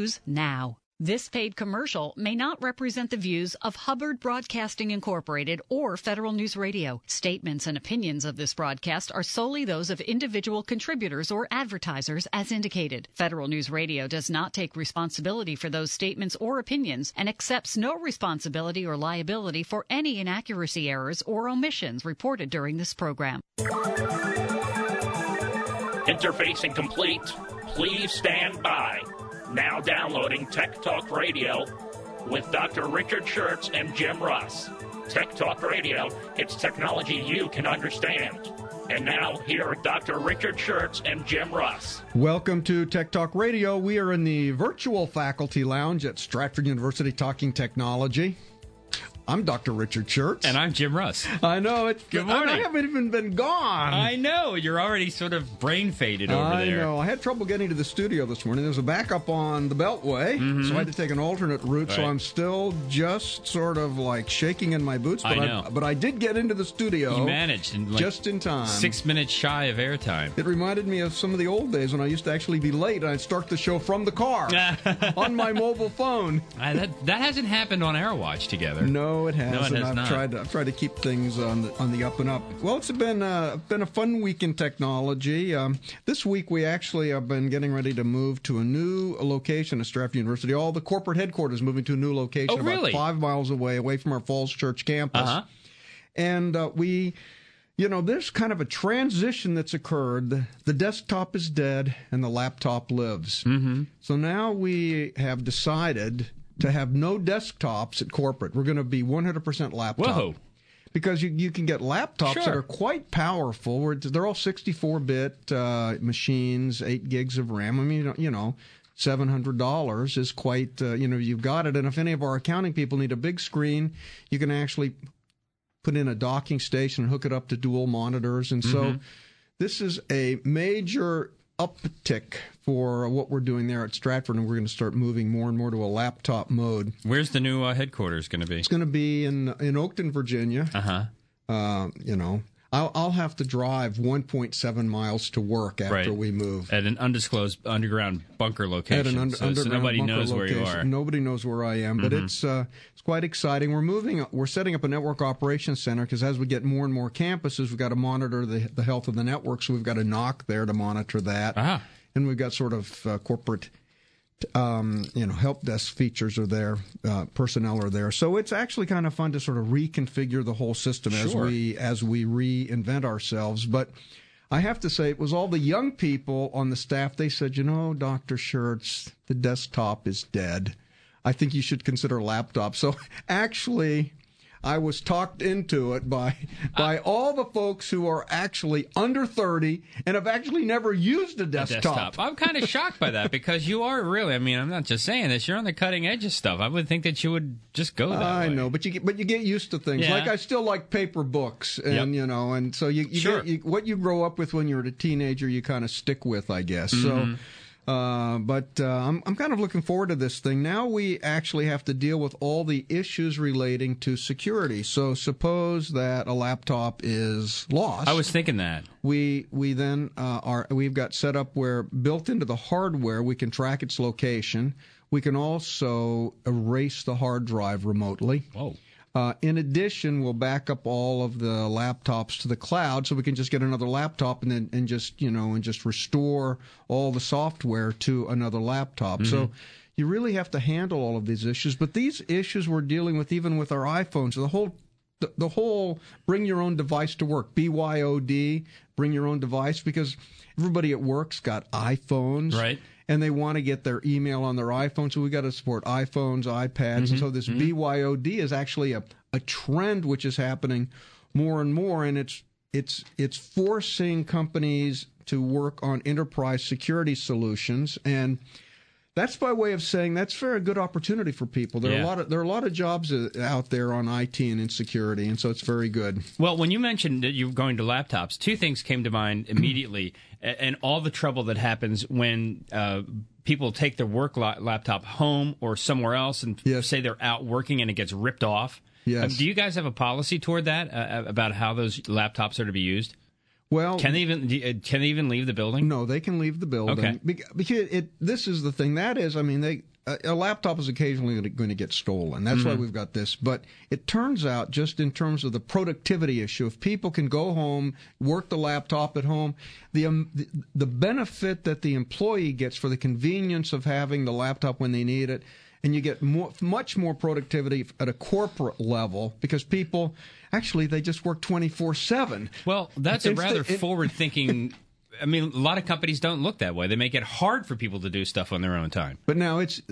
news now. This paid commercial may not represent the views of Hubbard Broadcasting Incorporated or Federal News Radio. Statements and opinions of this broadcast are solely those of individual contributors or advertisers as indicated. Federal News Radio does not take responsibility for those statements or opinions and accepts no responsibility or liability for any inaccuracy, errors, or omissions reported during this program. Interfacing complete. Please stand by. Now downloading Tech Talk Radio with Dr. Richard Schertz and Jim Russ. Tech Talk Radio, it's technology you can understand. And now, here are Dr. Richard Schertz and Jim Russ. Welcome to Tech Talk Radio. We are in the virtual faculty lounge at Stratford University talking technology. I'm Dr. Richard Schertz. And I'm Jim Russ. I know. Good morning. I haven't even been gone. I know. You're already sort of brain faded over there. I know. I had trouble getting to the studio this morning. There was a backup on the Beltway, so I had to take an alternate route, so I'm still just sort of like shaking in my boots. But I know. But I did get into the studio. You managed. In just in time. 6 minutes shy of airtime. It reminded me of some of the old days when I used to actually be late and I'd start the show from the car on my mobile phone. That hasn't happened on Airwatch together. No, it hasn't. No, it has not. I've tried to keep things on the up and up. Well, it's been a fun week in technology. This week we actually have been getting ready to move to a new location at Stratford University. All the corporate headquarters moving to a new location really? About 5 miles away from our Falls Church campus. And there's kind of a transition that's occurred. The desktop is dead and the laptop lives. Mm-hmm. So now we have decided to have no desktops at corporate. We're going to be 100% laptop. Whoa. Because you can get laptops that are quite powerful. They're all 64-bit machines, 8 gigs of RAM. I mean, $700 is quite, you've got it. And if any of our accounting people need a big screen, you can actually put in a docking station and hook it up to dual monitors. And so this is a major uptick for what we're doing there at Stratford, and we're going to start moving more and more to a laptop mode. Where's the new headquarters going to be? It's going to be in Oakton, Virginia. I'll have to drive 1.7 miles to work after we move. At an undisclosed underground bunker location. So nobody knows where you are. Nobody knows where I am, but it's quite exciting. We're setting up a network operations center because as we get more and more campuses, we've got to monitor the health of the network, so we've got a NOC there to monitor that. And we've got sort of corporate help desk features are there, personnel are there. So it's actually kind of fun to sort of reconfigure the whole system as we reinvent ourselves. But I have to say, it was all the young people on the staff. They said, Dr. Schertz, the desktop is dead. I think you should consider a laptop. So actually, I was talked into it by all the folks who are actually under 30 and have actually never used a desktop. I'm kind of shocked by that because you are really, I'm not just saying this, you're on the cutting edge of stuff. I would think that you would just go that way. I know, but you get used to things. Yeah. Like I still like paper books and and so you get what you grow up with when you're a teenager, you kind of stick with, I guess. So But I'm kind of looking forward to this thing. Now we actually have to deal with all the issues relating to security. So suppose that a laptop is lost. I was thinking that. We then we've got set up where built into the hardware we can track its location. We can also erase the hard drive remotely. Whoa. In addition, we'll back up all of the laptops to the cloud, so we can just get another laptop and just restore all the software to another laptop. Mm-hmm. So you really have to handle all of these issues. But these issues we're dealing with even with our iPhones. The whole bring your own device to work, BYOD, bring your own device, because everybody at work's got iPhones. Right. And they want to get their email on their iPhone, so we got to support iPhones, iPads, and so this BYOD is actually a trend which is happening more and more, and it's forcing companies to work on enterprise security solutions, and that's by way of saying that's a very good opportunity for people. There are a lot of jobs out there on IT and in security, and so it's very good. Well, when you mentioned that you're going to laptops, two things came to mind immediately, and all the trouble that happens when people take their work laptop home or somewhere else and say they're out working and it gets ripped off. Yes. Do you guys have a policy toward that about how those laptops are to be used? Well, can they even leave the building? No, they can leave the building. Okay. Because this is the thing. That is, a laptop is occasionally going to get stolen. That's why we've got this. But it turns out, just in terms of the productivity issue, if people can go home, work the laptop at home, the benefit that the employee gets for the convenience of having the laptop when they need it, and you get much more productivity at a corporate level because people, actually, they just work 24/7. Well, that's a rather forward-thinking. I mean, a lot of companies don't look that way. They make it hard for people to do stuff on their own time. But now it's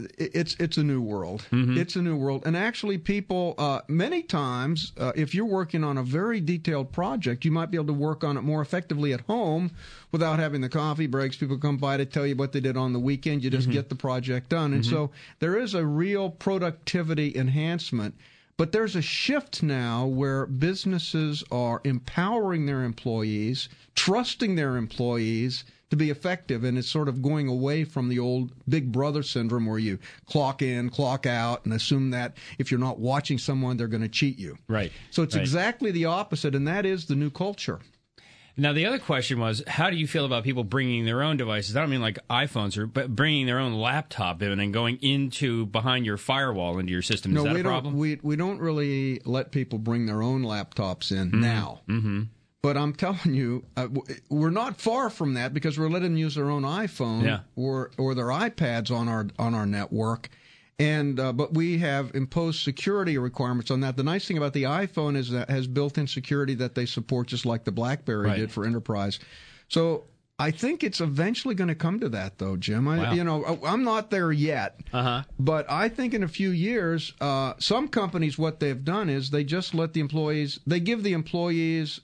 a new world. It's a new world. And actually, people, many times, if you're working on a very detailed project, you might be able to work on it more effectively at home without having the coffee breaks. People come by to tell you what they did on the weekend. You just get the project done. And so there is a real productivity enhancement. But there's a shift now where businesses are empowering their employees, trusting their employees to be effective, and it's sort of going away from the old Big Brother syndrome where you clock in, clock out, and assume that if you're not watching someone, they're going to cheat you. Right. So it's exactly the opposite, and that is the new culture. Now, the other question was, how do you feel about people bringing their own devices? I don't mean like iPhones, but bringing their own laptop in and going behind your firewall into your system. Is that a problem? We don't really let people bring their own laptops in now. But I'm telling you, we're not far from that because we're letting them use their own iPhone or their iPads on our network. And but we have imposed security requirements on that. The nice thing about the iPhone is that it has built-in security that they support, just like the BlackBerry did for enterprise. So I think it's eventually going to come to that, though, Jim. I'm not there yet, but I think in a few years, some companies, what they've done is they just let the employees, they give the employees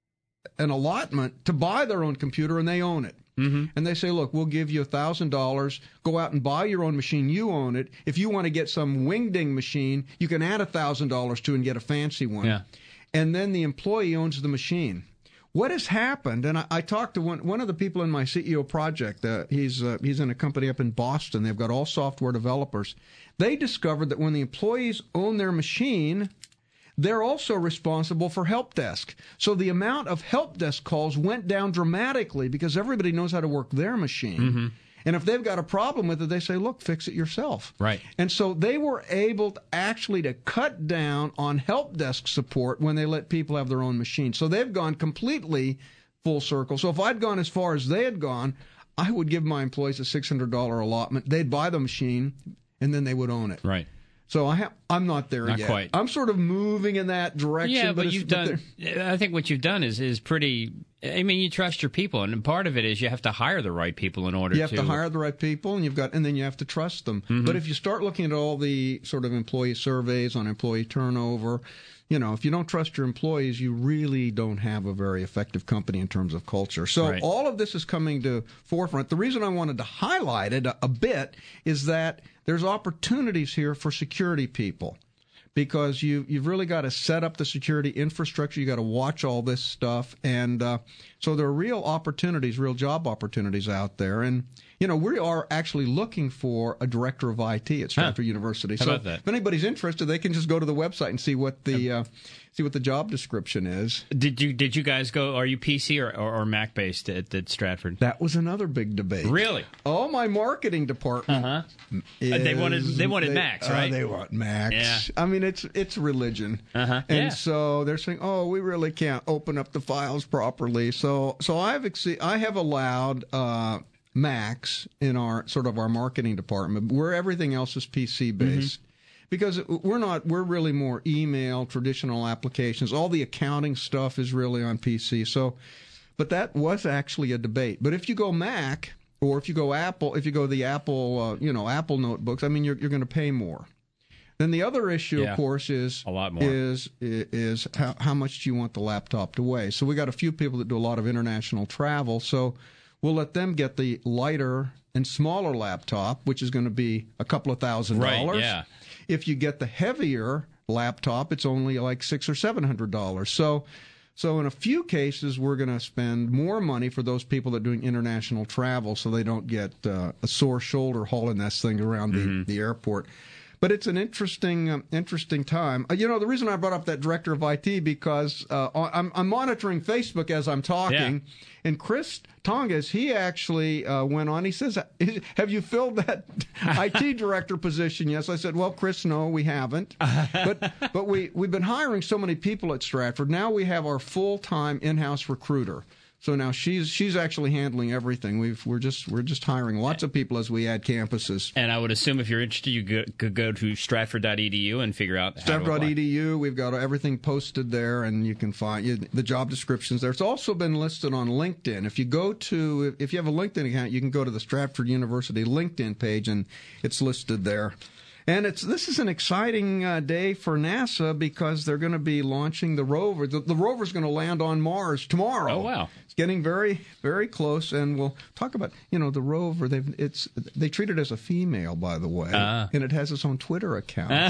an allotment to buy their own computer, and they own it. And they say, look, we'll give you $1,000. Go out and buy your own machine. You own it. If you want to get some wing-ding machine, you can add $1,000 to and get a fancy one. Yeah. And then the employee owns the machine. What has happened, and I talked to one of the people in my CEO project, he's in a company up in Boston. They've got all software developers. They discovered that when the employees own their machine, they're also responsible for help desk. So the amount of help desk calls went down dramatically because everybody knows how to work their machine. And if they've got a problem with it, they say, look, fix it yourself. Right. And so they were able to cut down on help desk support when they let people have their own machine. So they've gone completely full circle. So if I'd gone as far as they had gone, I would give my employees a $600 allotment. They'd buy the machine, and then they would own it. Right. So I'm not there yet. Not quite. I'm sort of moving in that direction. Yeah, but you've done. I think what you've done is pretty. I mean, you trust your people, and part of it is you have to hire the right people in order. You have to hire the right people, and then you have to trust them. But if you start looking at all the sort of employee surveys on employee turnover, if you don't trust your employees, you really don't have a very effective company in terms of culture. So all of this is coming to forefront. The reason I wanted to highlight it a bit is that there's opportunities here for security people, because you've really got to set up the security infrastructure. You got to watch all this stuff, and so there are real opportunities, real job opportunities out there. And we are actually looking for a director of IT at Stratford University. How about that? If anybody's interested, they can just go to the website and see what the job description is. Did you guys go? Are you PC or Mac based at Stratford? That was another big debate. Really? Oh, my marketing department. They wanted Macs, right? They want Macs. Yeah. I mean, it's religion. And so they're saying, oh, we really can't open up the files properly. So I have allowed Macs in our marketing department, where everything else is PC based. Because we're really more email, traditional applications. All the accounting stuff is really on PC. So, but that was actually a debate. But if you go Mac, or if you go Apple, if you go the Apple, Apple notebooks, I mean, you're going to pay more. Then the other issue, of course, is a lot more. Is how much do you want the laptop to weigh? So we got a few people that do a lot of international travel, so we'll let them get the lighter and smaller laptop, which is going to be a couple of $1,000. Right, yeah. If you get the heavier laptop, it's only like $600 or $700. So in a few cases, we're going to spend more money for those people that are doing international travel, so they don't get a sore shoulder hauling this thing around the airport. But it's an interesting time. The reason I brought up that director of IT because I'm monitoring Facebook as I'm talking, and Chris Tongas, he actually went on. He says, "Have you filled that IT director position?" Yes, I said. Well, Chris, no, we haven't. But we've been hiring so many people at Stratford. Now we have our full-time in-house recruiter. So now she's actually handling everything. We're just hiring lots of people as we add campuses. And I would assume if you're interested, you could go to stratford.edu and figure out Stratford.edu. We've got everything posted there, and you can find the job descriptions there. It's also been listed on LinkedIn. If you have a LinkedIn account, you can go to the Stratford University LinkedIn page, and it's listed there. And this is an exciting day for NASA because they're going to be launching the rover. The rover's going to land on Mars tomorrow. Oh, wow. It's getting very, very close, and we'll talk about, the rover. They treat it as a female, by the way, and it has its own Twitter account.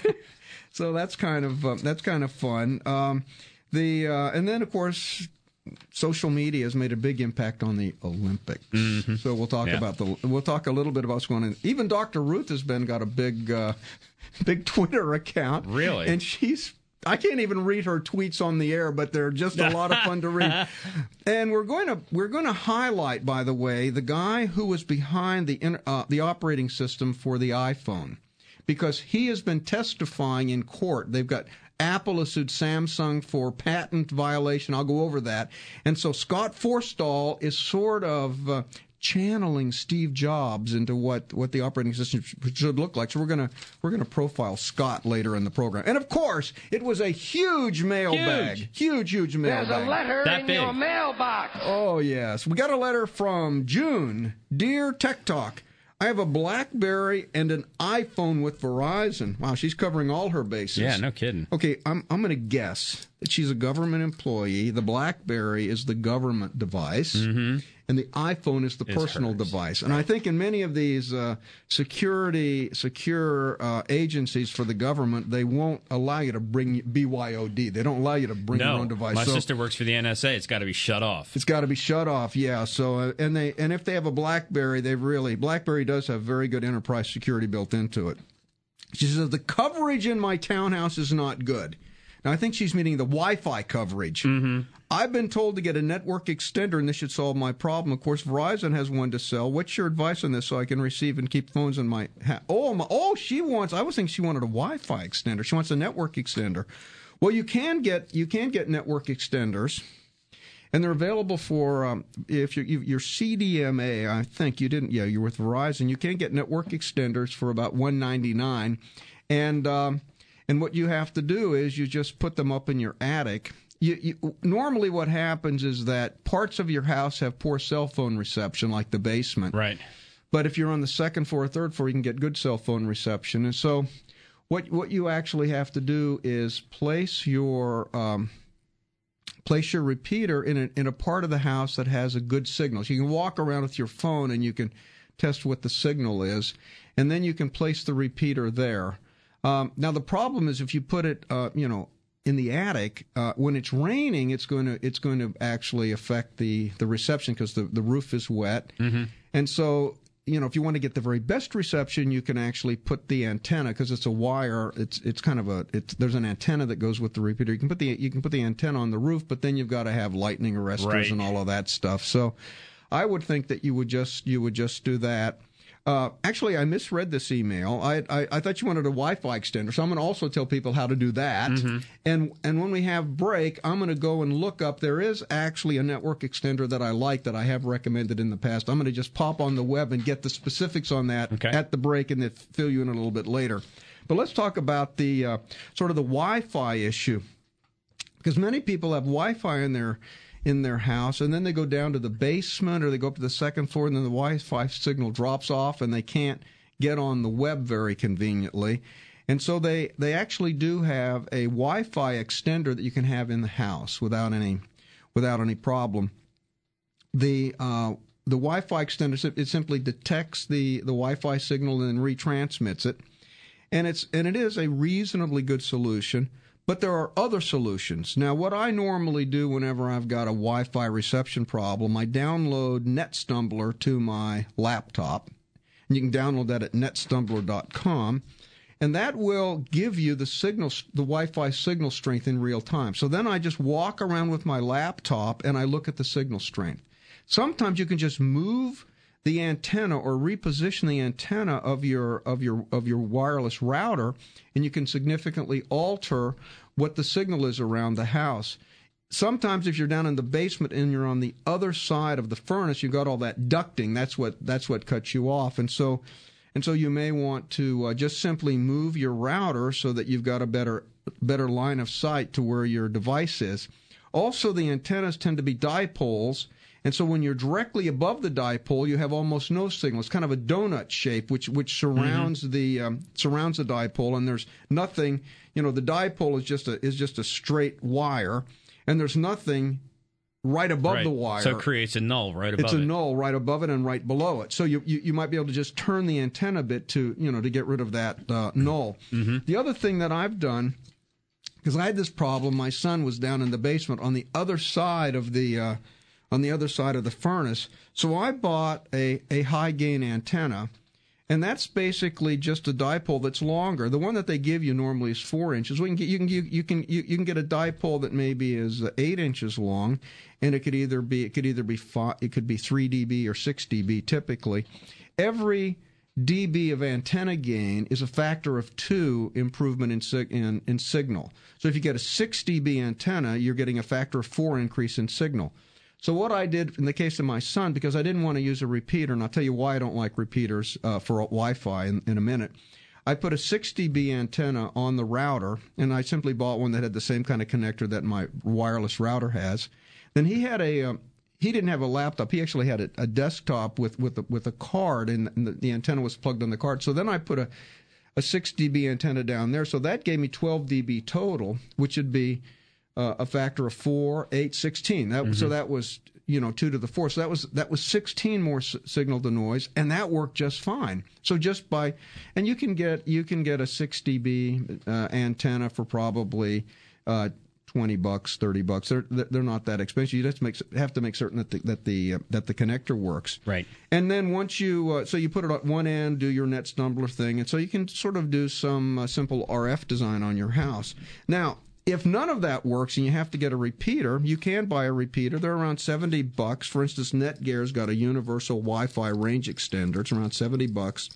So that's kind of fun. And then, of course, social media has made a big impact on the Olympics. Mm-hmm. So we'll talk we'll talk a little bit about what's going on. Even Dr. Ruth has got a big Twitter account. Really? And I can't even read her tweets on the air, but they're just a lot of fun to read. And we're going to highlight, by the way, the guy who was behind the operating system for the iPhone, because he has been testifying in court. They've got Apple has sued Samsung for patent violation. I'll go over that. And so Scott Forstall is sort of channeling Steve Jobs into what the operating system should look like. So we're gonna profile Scott later in the program. And of course, it was a huge mailbag. Huge mailbag. There's a letter in your mailbox. Oh yes, we got a letter from June. Dear Tech Talk, I have a BlackBerry and an iPhone with Verizon. Wow, she's covering all her bases. Yeah, no kidding. Okay, I'm going to guess that she's a government employee. The BlackBerry is the government device, and the iPhone is the personal device. And I think in many of these secure agencies for the government, they won't allow you to bring BYOD. They don't allow you to bring your own device. My sister works for the NSA. It's got to be shut off. It's got to be shut off. Yeah. So and if they have a BlackBerry, BlackBerry does have very good enterprise security built into it. She says the coverage in my townhouse is not good. Now, I think she's meaning the Wi-Fi coverage. Mm-hmm. I've been told to get a network extender, and this should solve my problem. Of course, Verizon has one to sell. What's your advice on this so I can receive and keep phones in my house? I was thinking she wanted a Wi-Fi extender. She wants a network extender. Well, you can get network extenders, and they're available for if you're CDMA. I think you didn't. Yeah, you're with Verizon. You can get network extenders for about $199, and what you have to do is you just put them up in your attic. Normally what happens is that parts of your house have poor cell phone reception, like the basement. Right. But if you're on the second floor or third floor, you can get good cell phone reception. And so what you actually have to do is place your repeater in a part of the house that has a good signal. So you can walk around with your phone and you can test what the signal is, and then you can place the repeater there. Now the problem is if you put it, in the attic, when it's raining, it's going to actually affect the reception because the roof is wet, and so if you want to get the very best reception, you can actually put the antenna because it's a wire. It's kind of there's an antenna that goes with the repeater. You can put the antenna on the roof, but then you've got to have lightning arresters and all of that stuff. So I would think that you would just do that. Actually, I misread this email. I thought you wanted a Wi-Fi extender, so I'm going to also tell people how to do that. Mm-hmm. And when we have break, I'm going to go and look up. There is actually a network extender that I like that I have recommended in the past. I'm going to just pop on the web and get the specifics on that at the break, and then fill you in a little bit later. But let's talk about the sort of the Wi-Fi issue, because many people have Wi-Fi in their house, and then they go down to the basement or they go up to the second floor, and then the Wi-Fi signal drops off and they can't get on the web very conveniently. And so they actually do have a Wi-Fi extender that you can have in the house without any problem. The Wi-Fi extender, it simply detects the Wi-Fi signal and then retransmits it. And it is a reasonably good solution. But there are other solutions. Now, what I normally do whenever I've got a Wi-Fi reception problem, I download NetStumbler to my laptop. And you can download that at netstumbler.com. And that will give you the Wi-Fi signal strength in real time. So then I just walk around with my laptop and I look at the signal strength. Sometimes you can just move the antenna or reposition the antenna of your wireless router, and you can significantly alter what the signal is around the house. Sometimes if you're down in the basement and you're on the other side of the furnace, you've got all that ducting. That's what cuts you off. And so you may want to just simply move your router so that you've got a better line of sight to where your device is. Also, the antennas tend to be dipoles, and so when you're directly above the dipole, you have almost no signal. It's kind of a donut shape, which surrounds the dipole, and there's nothing. The dipole is just a straight wire, and there's nothing right above the wire. So it creates a null right above it. It's a null right above it and right below it. So you might be able to just turn the antenna a bit to get rid of that null. Mm-hmm. The other thing that I've done, because I had this problem, my son was down in the basement on the other side of the furnace. So I bought a high gain antenna, and that's basically just a dipole that's longer. The one that they give you normally is 4 inches. You can get a dipole that maybe is 8 inches long, and it could either be 3 dB or 6 dB typically. Every dB of antenna gain is a factor of 2 improvement in signal. So if you get a 6 dB antenna, you're getting a factor of 4 increase in signal. So what I did in the case of my son, because I didn't want to use a repeater, and I'll tell you why I don't like repeaters for Wi-Fi in a minute, I put a 6 dB antenna on the router, and I simply bought one that had the same kind of connector that my wireless router has. Then he didn't have a laptop. He actually had a desktop with a card, and the antenna was plugged on the card. So then I put a 6 dB antenna down there. So that gave me 12 dB total, which would be a factor of 4, 8, 16. So that was 2 to the 4. So that was 16 more signal to noise, and that worked just fine. So and you can get a 6 dB antenna for probably $20, $30. They're not that expensive. You just have to make certain that the connector works. Right. And then once you put it at one end, do your net Stumbler thing, and so you can sort of do some simple RF design on your house. Now, if none of that works and you have to get a repeater, you can buy a repeater. They're around $70. For instance, Netgear's got a universal Wi-Fi range extender. It's around $70,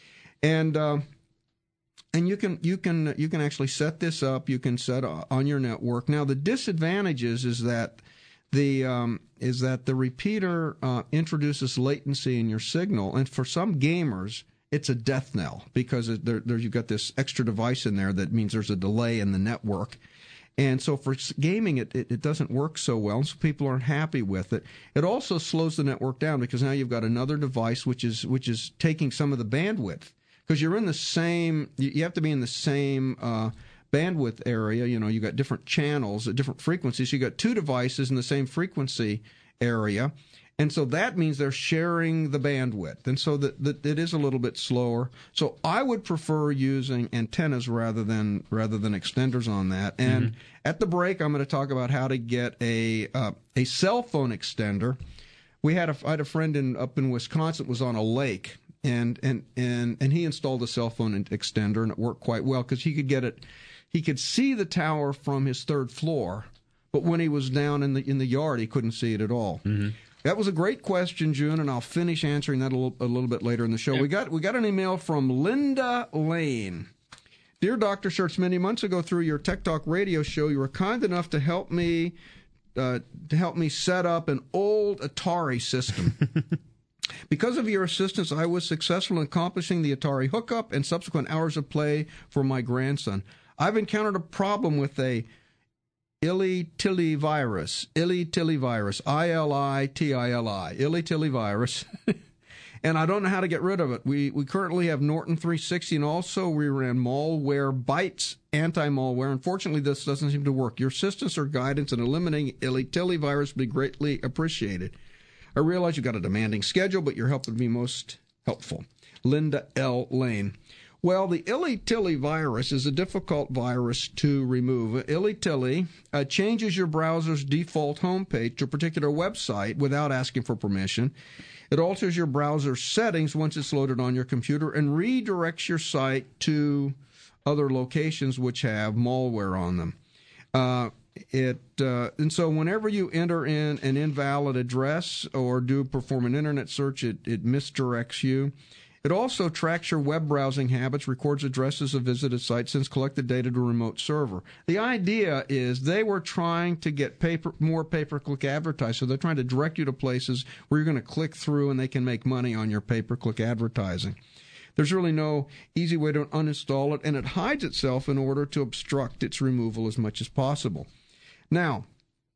and you can actually set this up. You can set on your network. Now, the disadvantages is that the repeater introduces latency in your signal, and for some gamers, it's a death knell because you've got this extra device in there that means there's a delay in the network. And so for gaming, it doesn't work so well, and so people aren't happy with it. It also slows the network down because now you've got another device which is taking some of the bandwidth, because you're in the same. You have to be in the same bandwidth area. You've got different channels at different frequencies. You got 2 devices in the same frequency area. And so that means they're sharing the bandwidth. And so that it is a little bit slower. So I would prefer using antennas rather than extenders on that. And at the break, I'm going to talk about how to get a cell phone extender. I had a friend up in Wisconsin, was on a lake, and he installed a cell phone extender, and it worked quite well because he could see the tower from his 3rd floor, but when he was down in the yard, he couldn't see it at all. Mm-hmm. That was a great question, June, and I'll finish answering that a little bit later in the show. Yep. We got an email from Linda Lane. Dear Dr. Schertz, many months ago through your Tech Talk radio show, you were kind enough to help me set up an old Atari system. Because of your assistance, I was successful in accomplishing the Atari hookup and subsequent hours of play for my grandson. I've encountered a problem with a Ili-Tili virus, Ili-Tili, Ili-Tili virus, and I don't know how to get rid of it. We currently have Norton 360, and also we ran Malwarebytes anti-malware. Unfortunately, this doesn't seem to work. Your assistance or guidance in eliminating Ili-Tili virus would be greatly appreciated. I realize you've got a demanding schedule, but your help would be most helpful. Linda L. Lane. Well, the Illy-Tilly virus is a difficult virus to remove. Illy-Tilly changes your browser's default homepage to a particular website without asking for permission. It alters your browser settings once it's loaded on your computer and redirects your site to other locations which have malware on them. And so whenever you enter in an invalid address or perform an internet search, it misdirects you. It also tracks your web browsing habits, records addresses of visited sites, sends collected data to a remote server. The idea is they were trying to get more pay-per-click advertising, so they're trying to direct you to places where you're going to click through and they can make money on your pay-per-click advertising. There's really no easy way to uninstall it, and it hides itself in order to obstruct its removal as much as possible. Now,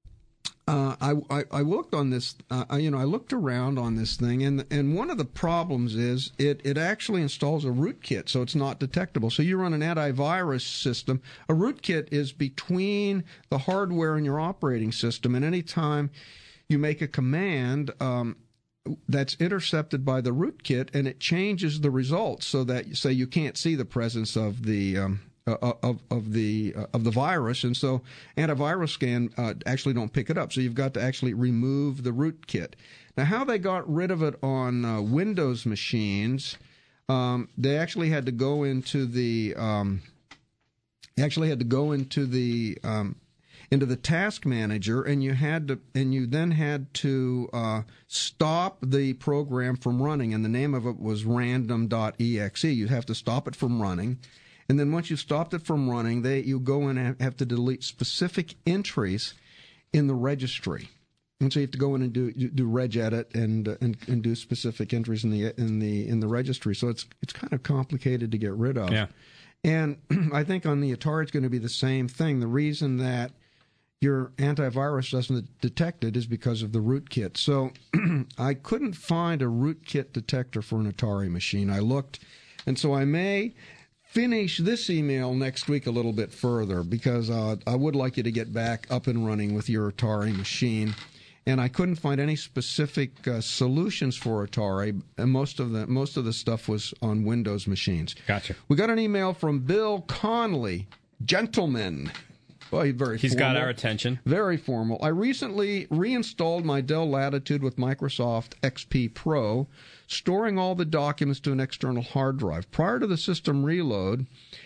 I looked on this. I looked around on this thing, and one of the problems is it actually installs a rootkit, so it's not detectable. So you run an antivirus system. A rootkit is between the hardware and your operating system, and any time you make a command, that's intercepted by the rootkit, and it changes the results so that you can't see the presence of the of the virus, and so antivirus scan actually don't pick it up. So you've got to actually remove the rootkit. Now, how they got rid of it on Windows machines, they actually had to go into the into the task manager, and you then had to stop the program from running, and the name of it was random.exe. You have to stop it from running. And then once you've stopped it from running, you go in and have to delete specific entries in the registry. And so you have to go in and do regedit and do specific entries in the registry. So it's kind of complicated to get rid of. Yeah. And I think on the Atari it's going to be the same thing. The reason that your antivirus doesn't detect it is because of the rootkit. So I couldn't find a rootkit detector for an Atari machine. I looked, and so I may finish this email next week a little bit further, because I would like you to get back up and running with your Atari machine. And I couldn't find any specific solutions for Atari, and most of the stuff was on Windows machines. Gotcha. We got an email from Bill Conley, gentleman. Well, he's got our attention. Very formal. I recently reinstalled my Dell Latitude with Microsoft XP Pro, storing all the documents to an external hard drive. Prior to the system reload,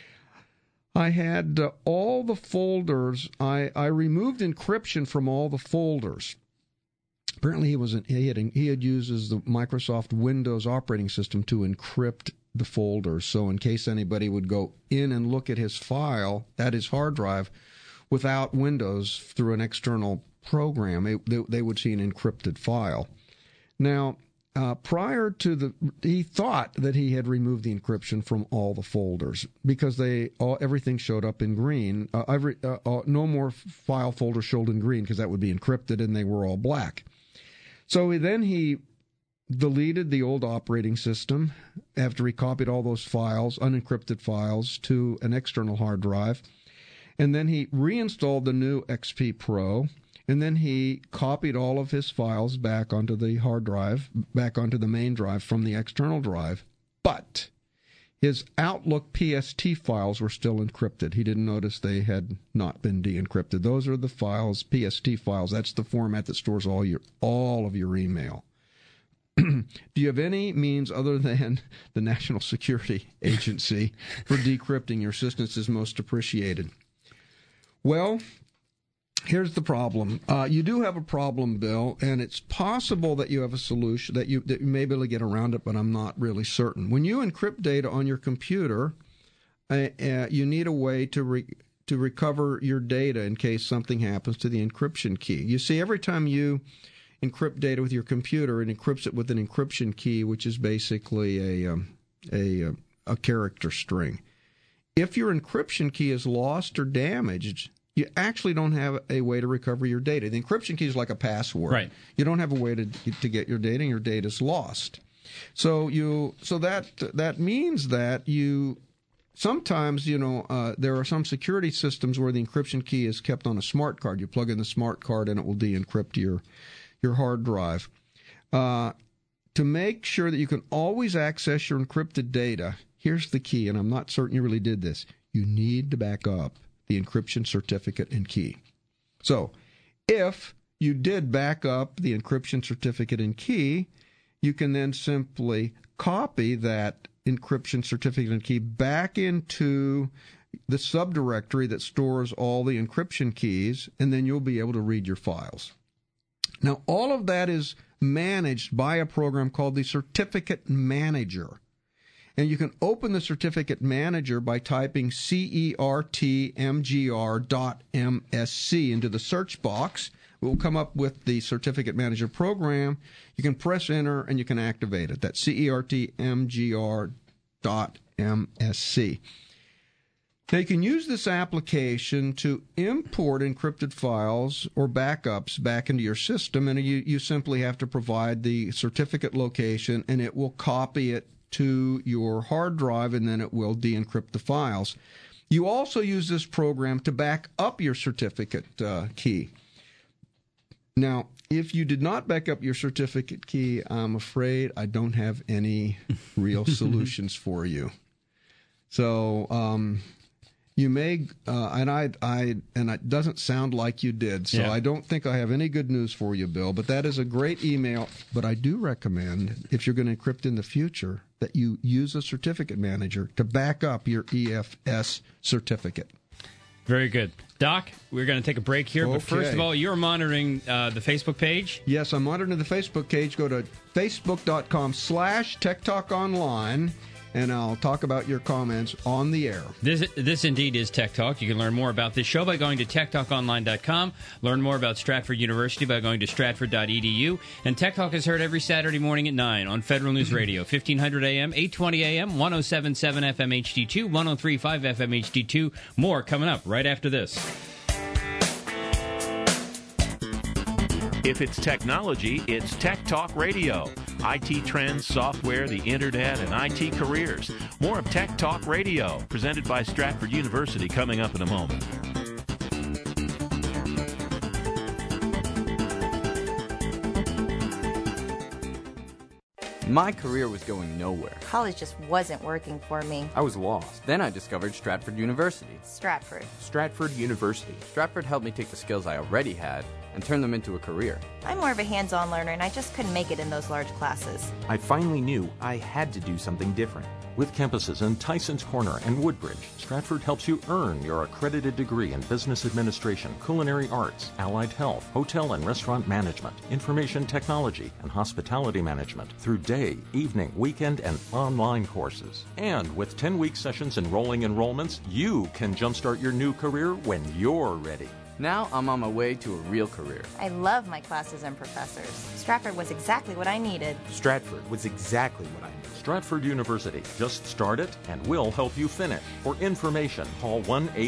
I had all the folders. I removed encryption from all the folders. Apparently, he had uses the Microsoft Windows operating system to encrypt the folders. So in case anybody would go in and look at his file, at his hard drive, without Windows through an external program, they would see an encrypted file. Now, prior to he thought that he had removed the encryption from all the folders because everything showed up in green. No more file folders showed in green because that would be encrypted, and they were all black. So then he deleted the old operating system after he copied all those files, unencrypted files, to an external hard drive. And then he reinstalled the new XP Pro, and then he copied all of his files back onto the hard drive, back onto the main drive from the external drive. But his Outlook PST files were still encrypted. He didn't notice they had not been de-encrypted. Those are the files, PST files. That's the format that stores all of your email. Do you have any means other than the National Security Agency for decrypting your assistance is most appreciated? Well, here's the problem. You do have a problem, Bill, and it's possible that you have a solution, that you may be able to get around it, but I'm not really certain. When you encrypt data on your computer, you need a way to recover your data in case something happens to the encryption key. You see, every time you encrypt data with your computer, it encrypts it with an encryption key, which is basically a character string. If your encryption key is lost or damaged, you actually don't have a way to recover your data. The encryption key is like a password. Right. You don't have a way to get your data, and your data is lost. So that means that you sometimes, there are some security systems where the encryption key is kept on a smart card. You plug in the smart card, and it will de-encrypt your hard drive. To make sure that you can always access your encrypted data, here's the key, and I'm not certain you really did this. You need to back up the encryption certificate and key. So if you did back up the encryption certificate and key, you can then simply copy that encryption certificate and key back into the subdirectory that stores all the encryption keys, and then you'll be able to read your files. Now, all of that is managed by a program called the Certificate Manager. And you can open the Certificate Manager by typing CERTMGR.MSC into the search box. It will come up with the Certificate Manager program. You can press enter and you can activate it. That's CERTMGR.MSC. Now, you can use this application to import encrypted files or backups back into your system, and you simply have to provide the certificate location, and it will copy it to your hard drive, and then it will de-encrypt the files. You also use this program to back up your certificate key. Now, if you did not back up your certificate key, I'm afraid I don't have any real solutions for you. So, you may, and it doesn't sound like you did, so I don't think I have any good news for you, Bill, but that is a great email. But I do recommend, if you're going to encrypt in the future, that you use a certificate manager to back up your EFS certificate. Very good. Doc, we're going to take a break here, Okay. But first of all, you're monitoring the Facebook page? Yes, I'm monitoring the Facebook page. Go to facebook.com/TechTalkOnline. And I'll talk about your comments on the air. This indeed is Tech Talk. You can learn more about this show by going to techtalkonline.com. Learn more about Stratford University by going to stratford.edu. And Tech Talk is heard every Saturday morning at 9 on Federal News Radio, 1500 AM, 820 AM, 107.7 FM HD2, 103.5 FM HD2. More coming up right after this. If it's technology, it's Tech Talk Radio. IT trends, software, the internet, and IT careers. More of Tech Talk Radio, presented by Stratford University, coming up in a moment. My career was going nowhere. College just wasn't working for me. I was lost. Then I discovered Stratford University. Stratford University. Stratford helped me take the skills I already had and turn them into a career. I'm more of a hands-on learner, and I just couldn't make it in those large classes. I finally knew I had to do something different. With campuses in Tysons Corner and Woodbridge, Stratford helps you earn your accredited degree in business administration, culinary arts, allied health, hotel and restaurant management, information technology, and hospitality management through day, evening, weekend, and online courses. And with 10-week sessions and rolling enrollments, you can jumpstart your new career when you're ready. Now I'm on my way to a real career. I love my classes and professors. Stratford was exactly what I needed. Stratford was exactly what I needed. Stratford University. Just start it and we'll help you finish. For information, call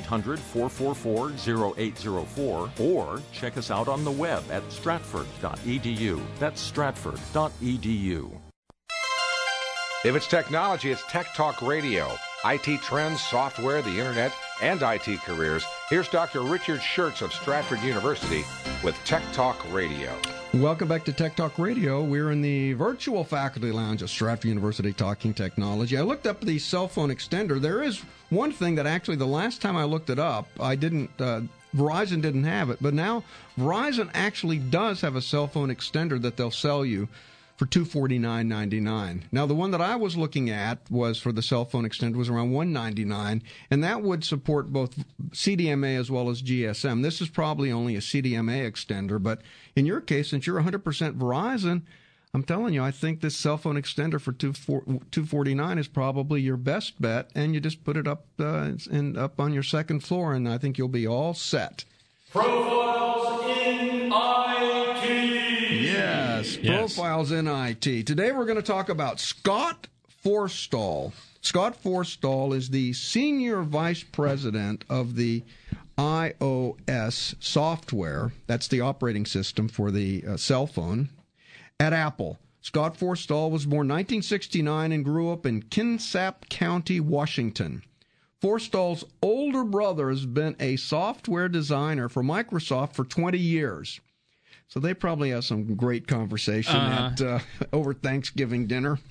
1-800-444-0804 or check us out on the web at stratford.edu. That's stratford.edu. If it's technology, it's Tech Talk Radio. IT trends, software, the internet, and IT careers. Here's Dr. Richard Schertz of Stratford University with Tech Talk Radio. Welcome back to Tech Talk Radio. We're in the virtual faculty lounge at Stratford University talking technology. I looked up the cell phone extender. There is one thing that actually the last time I looked it up, Verizon didn't have it, but now Verizon actually does have a cell phone extender that they'll sell you for $249.99. Now, the one that I was looking at was for the cell phone extender was around $199, and that would support both CDMA as well as GSM. This is probably only a CDMA extender, but in your case, since you're 100% Verizon, I'm telling you, I think this cell phone extender for $249 is probably your best bet, and you just put it up up on your second floor, and I think you'll be all set. Profiles in IT. Yes, Profiles in IT. Today we're going to talk about Scott Forstall. Scott Forstall is the Senior Vice President of the iOS software. That's the operating system for the cell phone at Apple. Scott Forstall was born 1969 and grew up in Kitsap County, Washington. Forstall's older brother has been a software designer for Microsoft for 20 years. So they probably have some great conversation over Thanksgiving dinner.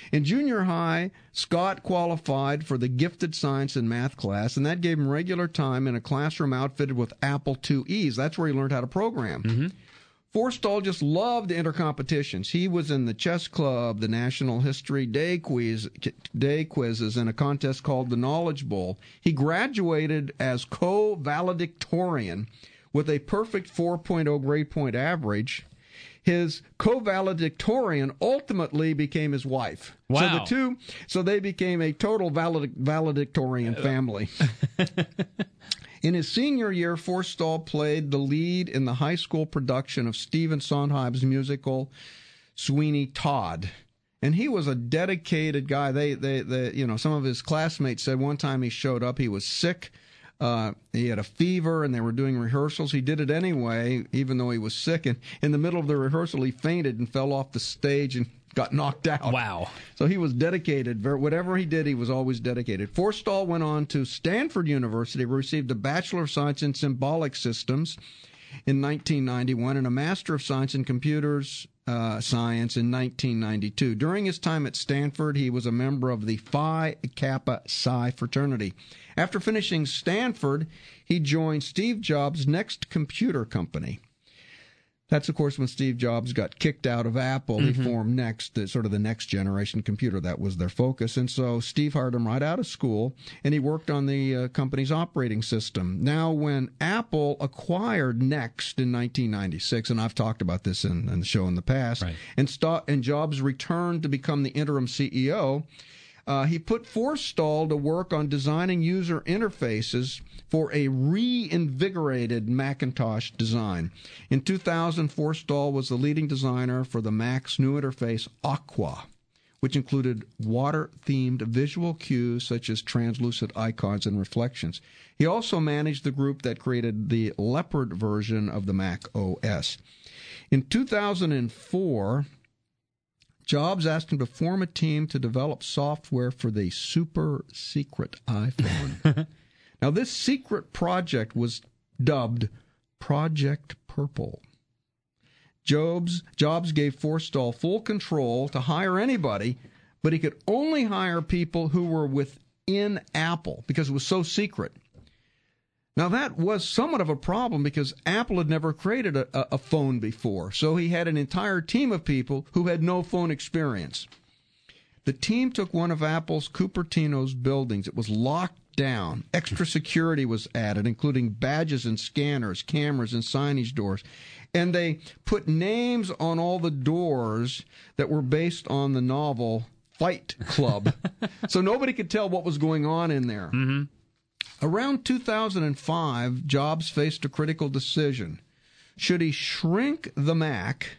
In junior high, Scott qualified for the gifted science and math class, and that gave him regular time in a classroom outfitted with Apple IIe's. That's where he learned how to program. Mm-hmm. Forstall just loved to enter competitions. He was in the chess club, the National History Day quizzes, and a contest called the Knowledge Bowl. He graduated as co-valedictorian with a perfect 4.0 grade point average. His co-valedictorian ultimately became his wife. Wow. So they became a total valedictorian family. In his senior year, Forstall played the lead in the high school production of Stephen Sondheim's musical Sweeney Todd. And he was a dedicated guy. Some of his classmates said one time he showed up, he was sick. He had a fever, and they were doing rehearsals. He did it anyway, even though he was sick. And in the middle of the rehearsal, he fainted and fell off the stage and got knocked out. Wow. So he was dedicated. Whatever he did, he was always dedicated. Forstall went on to Stanford University, received a Bachelor of Science in Symbolic Systems in 1991 and a Master of Science in Computers Science in 1992. During his time at Stanford, he was a member of the Phi Kappa Psi fraternity. After finishing Stanford, he joined Steve Jobs' Next Computer Company. That's, of course, when Steve Jobs got kicked out of Apple. Mm-hmm. He formed Next, sort of the next generation computer. That was their focus. And so Steve hired him right out of school, and he worked on the company's operating system. Now, when Apple acquired Next in 1996, and I've talked about this in the show in the past, right. and Jobs returned to become the interim CEO, he put Forstall to work on designing user interfaces for a reinvigorated Macintosh design. In 2000, Forstall was the leading designer for the Mac's new interface, Aqua, which included water-themed visual cues such as translucent icons and reflections. He also managed the group that created the Leopard version of the Mac OS. In 2004... Jobs asked him to form a team to develop software for the super secret iPhone. Now, this secret project was dubbed Project Purple. Jobs gave Forstall full control to hire anybody, but he could only hire people who were within Apple because it was so secret. Now, that was somewhat of a problem because Apple had never created a phone before, so he had an entire team of people who had no phone experience. The team took one of Apple's Cupertino's buildings. It was locked down. Extra security was added, including badges and scanners, cameras, and signage doors. And they put names on all the doors that were based on the novel Fight Club, so nobody could tell what was going on in there. Mm-hmm. Around 2005, Jobs faced a critical decision. Should he shrink the Mac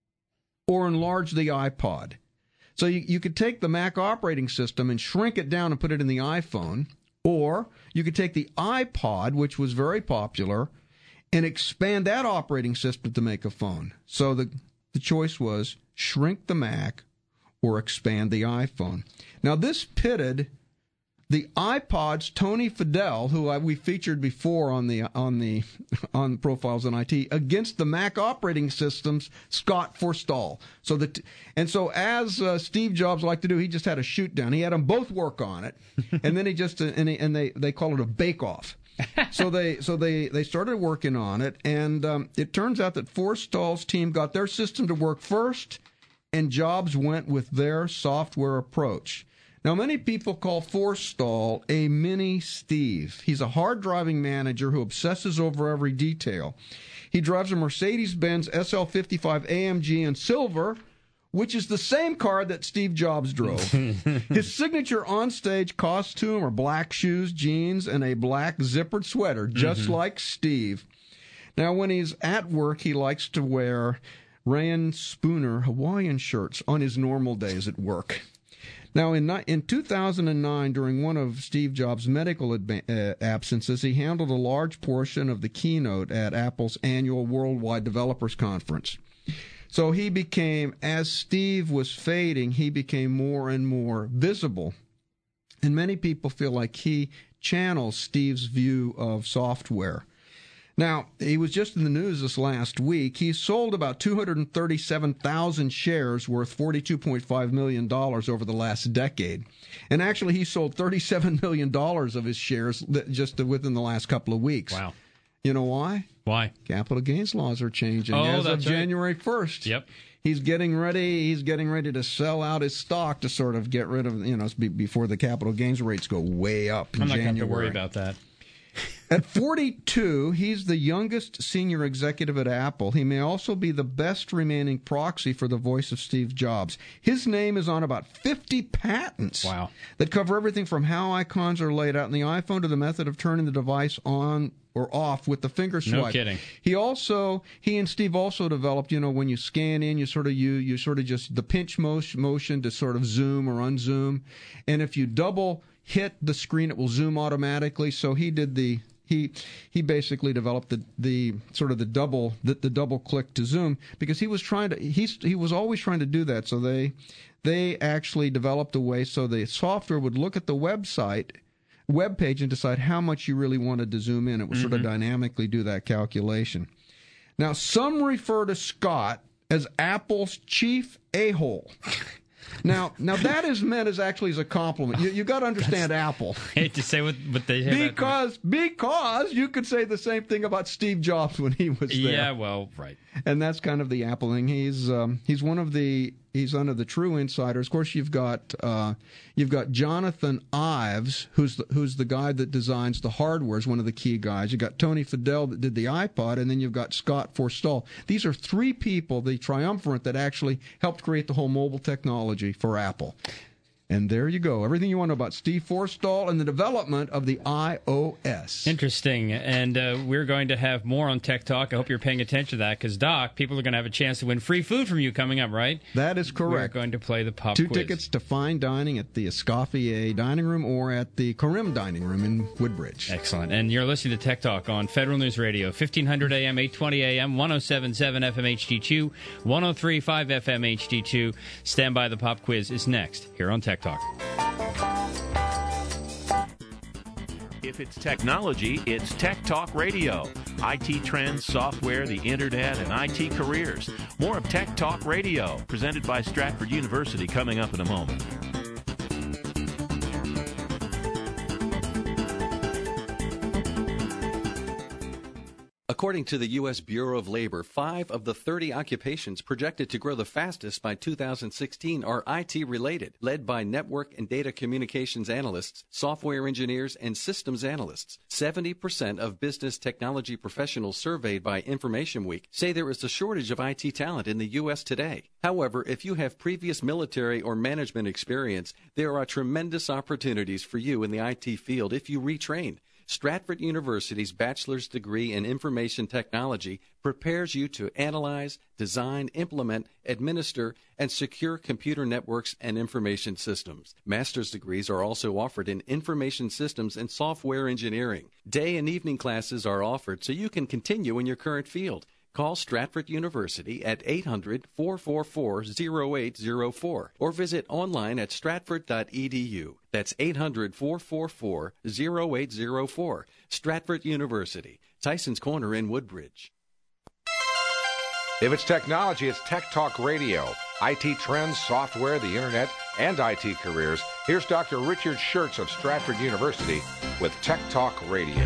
or enlarge the iPod? So you could take the Mac operating system and shrink it down and put it in the iPhone, or you could take the iPod, which was very popular, and expand that operating system to make a phone. So the choice was shrink the Mac or expand the iPhone. Now, this pitted the iPod's Tony Fadell, who we featured before on Profiles in IT, against the Mac operating system's Scott Forstall. So as Steve Jobs liked to do, he just had a shoot down. He had them both work on it, and then they call it a bake off. So they started working on it, and it turns out that Forstall's team got their system to work first, and Jobs went with their software approach. Now, many people call Forstall a mini Steve. He's a hard-driving manager who obsesses over every detail. He drives a Mercedes-Benz SL55 AMG in silver, which is the same car that Steve Jobs drove. His signature on-stage costume are black shoes, jeans, and a black zippered sweater, just like Steve. Now, when he's at work, he likes to wear Ryan Spooner Hawaiian shirts on his normal days at work. Now, in 2009, during one of Steve Jobs' medical absences, he handled a large portion of the keynote at Apple's annual Worldwide Developers Conference. So as Steve was fading, he became more and more visible. And many people feel like he channels Steve's view of software. Now, he was just in the news this last week. He sold about 237,000 shares worth $42.5 million over the last decade. And actually, he sold $37 million of his shares just within the last couple of weeks. Wow. You know why? Why? Capital gains laws are changing as of January 1st. Yep. He's getting ready to sell out his stock to sort of get rid of, before the capital gains rates go way up in January. I'm not going to have to worry about that. At 42, he's the youngest senior executive at Apple. He may also be the best remaining proxy for the voice of Steve Jobs. His name is on about 50 patents that cover everything from how icons are laid out in the iPhone to the method of turning the device on or off with the finger swipe. No kidding. He and Steve also developed, when you scan in, you sort of just the pinch motion to sort of zoom or unzoom. And if you double hit the screen, it will zoom automatically. So he did he basically developed the double click to zoom, because he was always trying to do that. So they actually developed a way so the software would look at the web page and decide how much you really wanted to zoom in. It would sort of dynamically do that calculation. Now, some refer to Scott as Apple's chief a-hole. Now that is meant as actually as a compliment. You got to understand Apple. I hate to say what they say because you could say the same thing about Steve Jobs when he was there. Yeah, well, right. And that's kind of the Apple thing. He's one of the true insiders. Of course, you've got Jonathan Ives, who's the guy that designs the hardware, is one of the key guys. You've got Tony Fadell that did the iPod, and then you've got Scott Forstall. These are three people, the triumvirate, that actually helped create the whole mobile technology for Apple. And there you go. Everything you want to know about Steve Forstall and the development of the iOS. Interesting. And we're going to have more on Tech Talk. I hope you're paying attention to that, because, Doc, people are going to have a chance to win free food from you coming up, right? That is correct. We're going to play the pop quiz. 2 tickets to fine dining at the Escoffier Dining Room or at the Karim Dining Room in Woodbridge. Excellent. And you're listening to Tech Talk on Federal News Radio, 1500 AM, 820 AM, 107.7 FM HD2, 103.5 FM HD2. Stand by, the pop quiz is next here on Tech Talk. If it's technology, it's Tech Talk Radio. IT trends, software, the internet, and IT careers. More of Tech Talk Radio, presented by Stratford University, coming up in a moment. According to the U.S. Bureau of Labor, 5 of the 30 occupations projected to grow the fastest by 2016 are IT-related, led by network and data communications analysts, software engineers, and systems analysts. 70% of business technology professionals surveyed by Information Week say there is a shortage of IT talent in the U.S. today. However, if you have previous military or management experience, there are tremendous opportunities for you in the IT field if you retrain. Stratford University's bachelor's degree in information technology prepares you to analyze, design, implement, administer, and secure computer networks and information systems. Master's degrees are also offered in information systems and software engineering. Day and evening classes are offered so you can continue in your current field. Call Stratford University at 800-444-0804 or visit online at stratford.edu. That's 800-444-0804. Stratford University, Tyson's Corner in Woodbridge. If it's technology, it's Tech Talk Radio. IT trends, software, the internet, and IT careers. Here's Dr. Richard Schertz of Stratford University with Tech Talk Radio.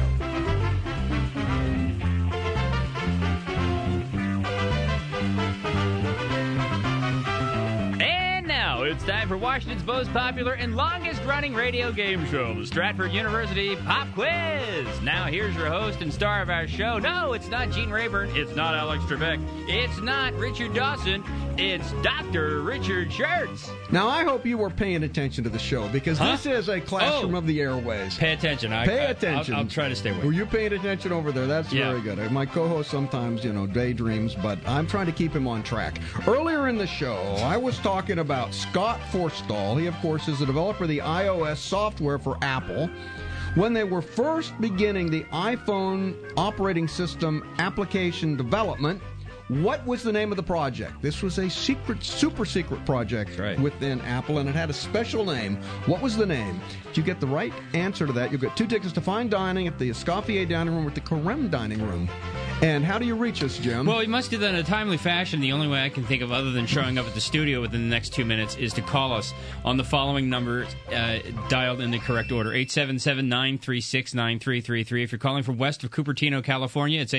It's time for Washington's most popular and longest-running radio game show, the Stratford University Pop Quiz. Now, here's your host and star of our show. No, it's not Gene Rayburn. It's not Alex Trebek. It's not Richard Dawson. It's Dr. Richard Schertz. Now, I hope you were paying attention to the show, because this is a classroom of the airways. Pay attention. Pay attention. I'll try to stay awake. Were you paying attention over there? That's very good. My co-host sometimes, daydreams, but I'm trying to keep him on track. Earlier in the show, I was talking about Scott Forstall. He, of course, is the developer of the iOS software for Apple. When they were first beginning the iPhone operating system application development, What was the name of the project? This was a secret, super secret project within Apple, and it had a special name. What was the name? If you get the right answer to that, you'll get 2 tickets to fine dining at the Escoffier Dining Room or at the Carême Dining Room. And how do you reach us, Jim? Well, you must do that in a timely fashion. The only way I can think of, other than showing up at the studio within the next 2 minutes, is to call us on the following number, dialed in the correct order, 877-936-9333. If you're calling from west of Cupertino, California, it's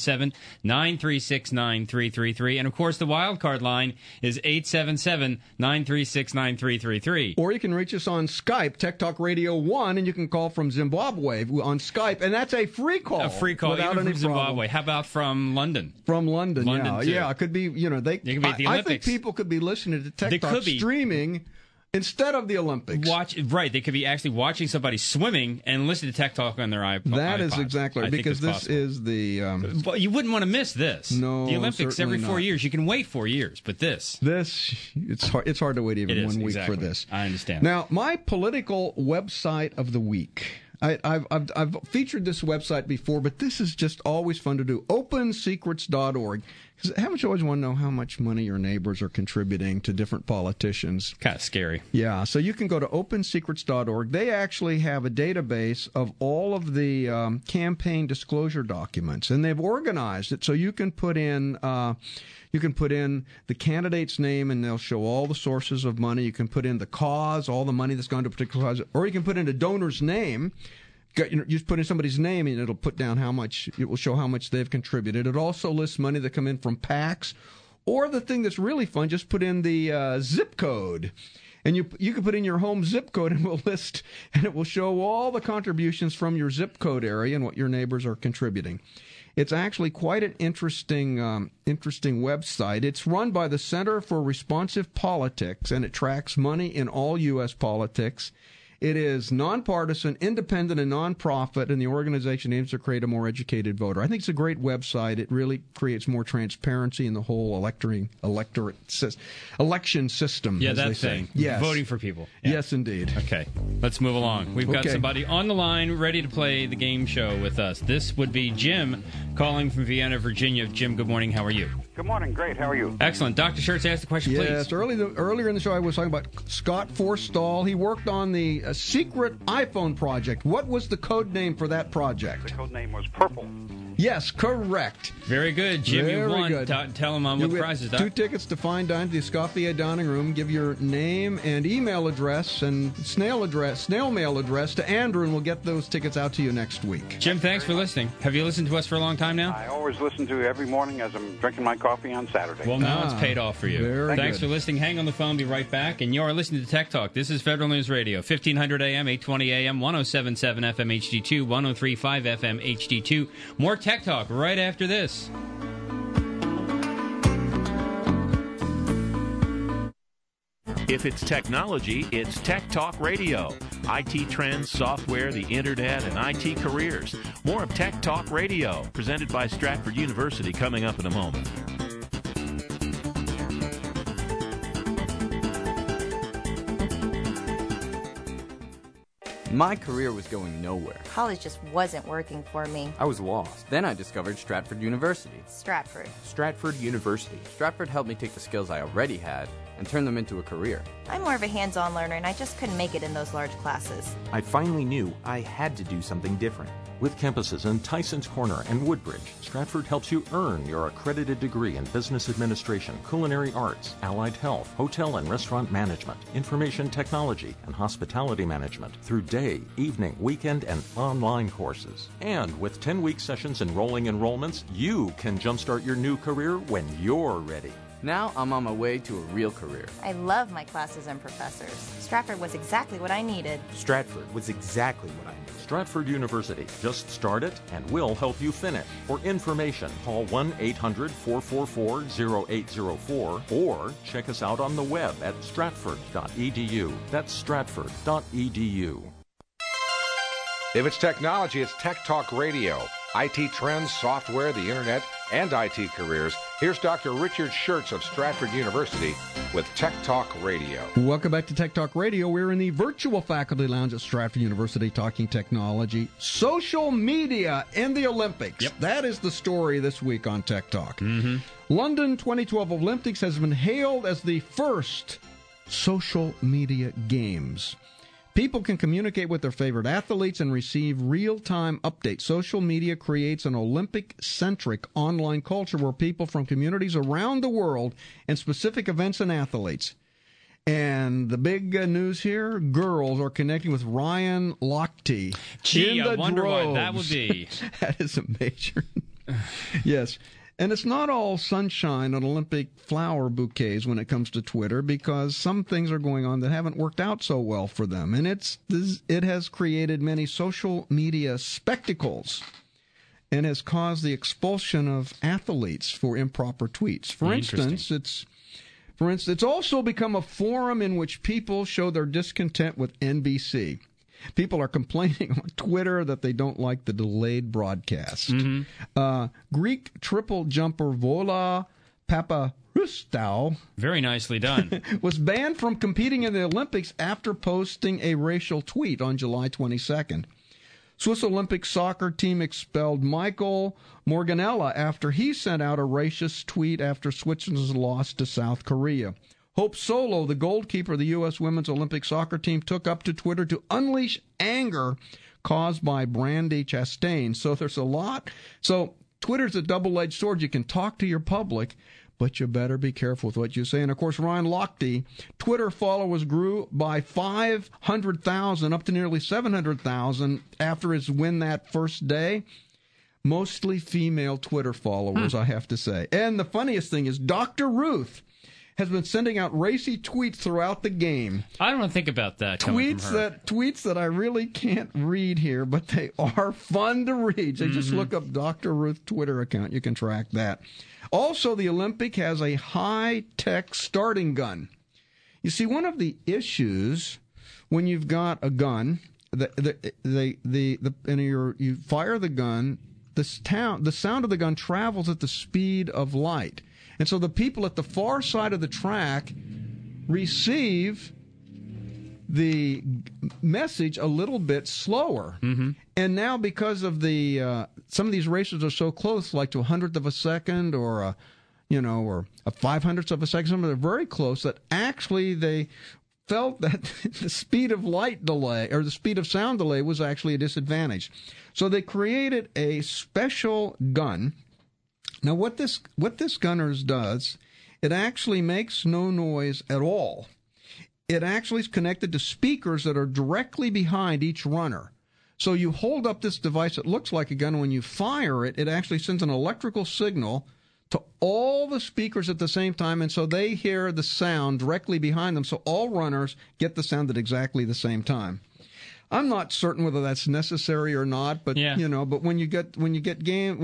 877-936-9333. And, of course, the wild card line is 877-936-9333. Or you can reach us on Skype, Tech Talk Radio 1, and you can call from Zimbabwe on Skype, and that's a free call. A free call, without even any from Zimbabwe. problem. How about from London? From London, Too. Yeah, it could be, you know, They could be at the Olympics. I think people could be listening to Tech Talk streaming instead of the Olympics. They could be actually watching somebody swimming and listen to Tech Talk on their iPod. That is exactly right, because this is the... But you wouldn't want to miss this. No, the Olympics every 4 years. You can wait 4 years, but this, it's hard to wait even 1 week for this. I understand. Now, my political website of the week. I've featured this website before, but this is just always fun to do. OpenSecrets.org. Because haven't you always want to know how much money your neighbors are contributing to different politicians? Kind of scary. Yeah, so you can go to OpenSecrets.org. They actually have a database of all of the campaign disclosure documents, and they've organized it so you can put in... You can put in the candidate's name, and they'll show all the sources of money. You can put in the cause, all the money that's gone to a particular cause, or you can put in a donor's name. You just put in somebody's name, and it'll put down how much. It will show how much they've contributed. It also lists money that come in from PACs, or the thing that's really fun, just put in the zip code. And you can put in your home zip code, and it will show all the contributions from your zip code area and what your neighbors are contributing. It's actually quite an interesting website. It's run by the Center for Responsive Politics, and it tracks money in all U.S. politics. It is nonpartisan, independent, and nonprofit, and the organization aims to create a more educated voter. I think it's a great website. It really creates more transparency in the whole election system. Yeah, as that they thing. Say. Yes. Voting for people. Yeah. Yes, indeed. Okay, let's move along. We've got somebody on the line ready to play the game show with us. This would be Jim calling from Vienna, Virginia. Jim, good morning. How are you? Good morning. Great. How are you? Excellent. Dr. Schertz, ask the question, please. Yes, earlier in the show I was talking about Scott Forstall. He worked on the secret iPhone project. What was the code name for that project? The code name was Purple. Yes, correct. Very good. Jim, you won. Tell him what prizes, Doc. 2 tickets to fine dine at the Escoffier Dining Room. Give your name and email address and snail mail address to Andrew, and we'll get those tickets out to you next week. Jim, thanks for listening. Have you listened to us for a long time now? I always listen to you every morning as I'm drinking my coffee on Saturday. Well, now it's paid off for you. Thanks for listening. Hang on the phone. Be right back. And you're listening to Tech Talk. This is Federal News Radio, 1500 AM, 820 AM, 107.7 FM HD2, 103.5 FM HD2. More Tech Talk right after this. If it's technology, it's Tech Talk Radio. IT trends, software, the internet, and IT careers. More of Tech Talk Radio, presented by Stratford University, coming up in a moment. My career was going nowhere. College just wasn't working for me. I was lost. Then I discovered Stratford University. Stratford. Stratford University. Stratford helped me take the skills I already had and turn them into a career. I'm more of a hands-on learner, and I just couldn't make it in those large classes. I finally knew I had to do something different. With campuses in Tysons Corner and Woodbridge, Stratford helps you earn your accredited degree in business administration, culinary arts, allied health, hotel and restaurant management, information technology, and hospitality management through day, evening, weekend, and online courses. And with 10-week sessions and rolling enrollments, you can jumpstart your new career when you're ready. Now I'm on my way to a real career. I love my classes and professors. Stratford was exactly what I needed. Stratford was exactly what I needed. Stratford University. Just start it, and we'll help you finish. For information, call 1-800-444-0804 or check us out on the web at stratford.edu. That's stratford.edu. If it's technology, it's Tech Talk Radio. IT trends, software, the internet, and IT careers. Here's Dr. Richard Schertz of Stratford University with Tech Talk Radio. Welcome back to Tech Talk Radio. We're in the virtual faculty lounge at Stratford University talking technology, social media, and the Olympics. Yep. That is the story this week on Tech Talk. Mm-hmm. London 2012 Olympics has been hailed as the first social media games. People can communicate with their favorite athletes and receive real-time updates. Social media creates an Olympic-centric online culture where people from communities around the world and specific events and athletes. And the big news here, girls are connecting with Ryan Lochte. Gee, in the I wonder droves. what that would be. That is a major... Yes. And it's not all sunshine and Olympic flower bouquets when it comes to Twitter, because some things are going on that haven't worked out so well for them. And it has created many social media spectacles and has caused the expulsion of athletes for improper tweets. For instance, it's also become a forum in which people show their discontent with NBC. People are complaining on Twitter that they don't like the delayed broadcast. Mm-hmm. Greek triple jumper Vola Papahristau, very nicely done, was banned from competing in the Olympics after posting a racial tweet on July 22nd. Swiss Olympic soccer team expelled Michael Morganella after he sent out a racist tweet after Switzerland's loss to South Korea. Hope Solo, the goalkeeper of the U.S. women's Olympic soccer team, took up to Twitter to unleash anger caused by Brandi Chastain. So there's a lot. So Twitter's a double-edged sword. You can talk to your public, but you better be careful with what you say. And, of course, Ryan Lochte, Twitter followers grew by 500,000 up to nearly 700,000 after his win that first day. Mostly female Twitter followers, I have to say. And the funniest thing is Dr. Ruth has been sending out racy tweets throughout the game. I don't want to think about that. Tweets that I really can't read here, but they are fun to read. So just look up Dr. Ruth Twitter account. You can track that. Also, the Olympic has a high-tech starting gun. You see, one of the issues when you've got a gun, you fire the gun, the sound of the gun travels at the speed of light. And so the people at the far side of the track receive the message a little bit slower. Mm-hmm. And now because of the some of these races are so close, like to a hundredth of a second or a 500th of a second, some of them are very close, that actually they felt that the speed of light delay or the speed of sound delay was actually a disadvantage. So they created a special gun. Now, what this gunners does, it actually makes no noise at all. It actually is connected to speakers that are directly behind each runner. So you hold up this device that looks like a gun. When you fire it, it actually sends an electrical signal to all the speakers at the same time, and so they hear the sound directly behind them. So all runners get the sound at exactly the same time. I'm not certain whether that's necessary or not, but but when you get games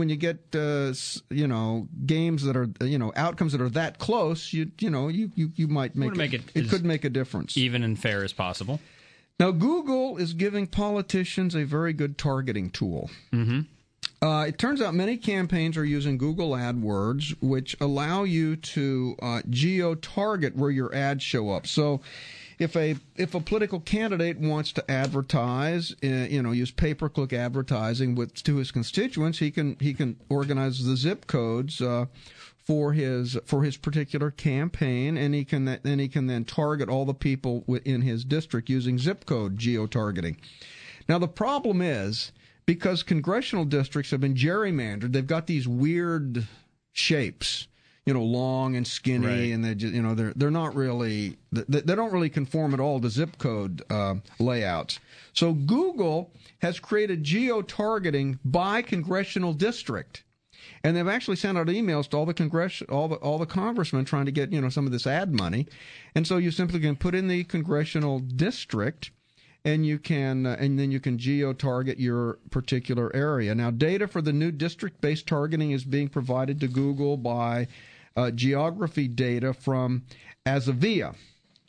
that are outcomes that are that close, you might make it could make a difference, even and fair as possible. Now, Google is giving politicians a very good targeting tool. Mm-hmm. It turns out many campaigns are using Google AdWords, which allow you to geo-target where your ads show up. So if a political candidate wants to advertise, use pay-per-click advertising to his constituents, he can organize the zip codes for his particular campaign, and he can then target all the people in his district using zip code geo-targeting. Now the problem is, because congressional districts have been gerrymandered, they've got these weird shapes, long and skinny, right. And they just, they're not really, they don't really conform at all to zip code layouts. So Google has created geo-targeting by congressional district, and they've actually sent out emails to all the congressmen trying to get some of this ad money, and so you simply can put in the congressional district. And then you can geo-target your particular area. Now, data for the new district-based targeting is being provided to Google by geography data from Azavea.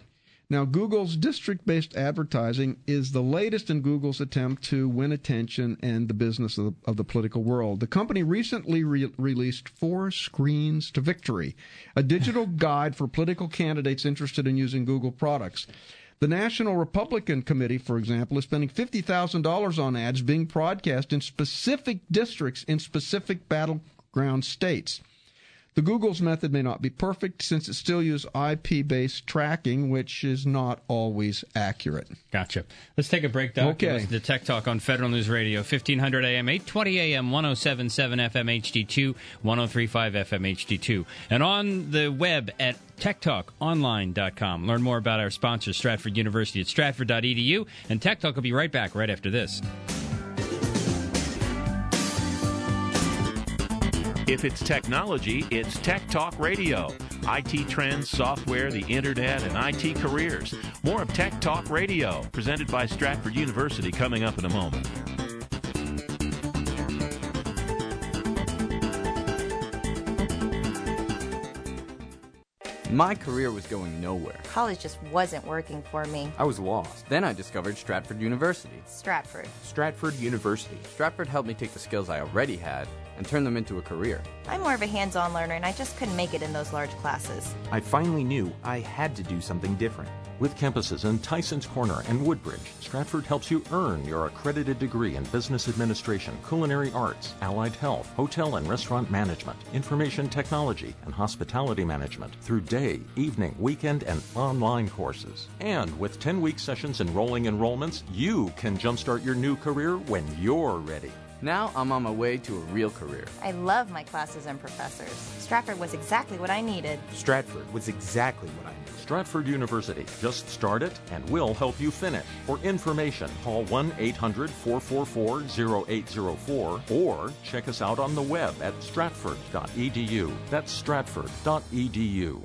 Now, Google's district-based advertising is the latest in Google's attempt to win attention and the business of the political world. The company recently released 4 Screens to Victory, a digital guide for political candidates interested in using Google products. The National Republican Committee, for example, is spending $50,000 on ads being broadcast in specific districts in specific battleground states. The Google's method may not be perfect since it still uses IP-based tracking, which is not always accurate. Gotcha. Let's take a break, Doc. Okay. Listen to Tech Talk on Federal News Radio, 1500 AM, 820 AM, 107.7 FM HD2, 103.5 FM HD2, and on the web at techtalkonline.com. Learn more about our sponsor, Stratford University, at stratford.edu, and Tech Talk will be right back right after this. If it's technology, it's Tech Talk Radio. IT trends, software, the internet, and IT careers. More of Tech Talk Radio, presented by Stratford University, coming up in a moment. My career was going nowhere. College just wasn't working for me. I was lost. Then I discovered Stratford University. Stratford. Stratford University. Stratford helped me take the skills I already had and turn them into a career. I'm more of a hands-on learner, and I just couldn't make it in those large classes. I finally knew I had to do something different. With campuses in Tysons Corner and Woodbridge, Stratford helps you earn your accredited degree in business administration, culinary arts, allied health, hotel and restaurant management, information technology, and hospitality management through day, evening, weekend, and online courses. And with 10-week sessions and rolling enrollments, you can jumpstart your new career when you're ready. Now I'm on my way to a real career. I love my classes and professors. Stratford was exactly what I needed. Stratford was exactly what I needed. Stratford University. Just start it and we'll help you finish. For information, call 1-800-444-0804 or check us out on the web at stratford.edu. That's stratford.edu.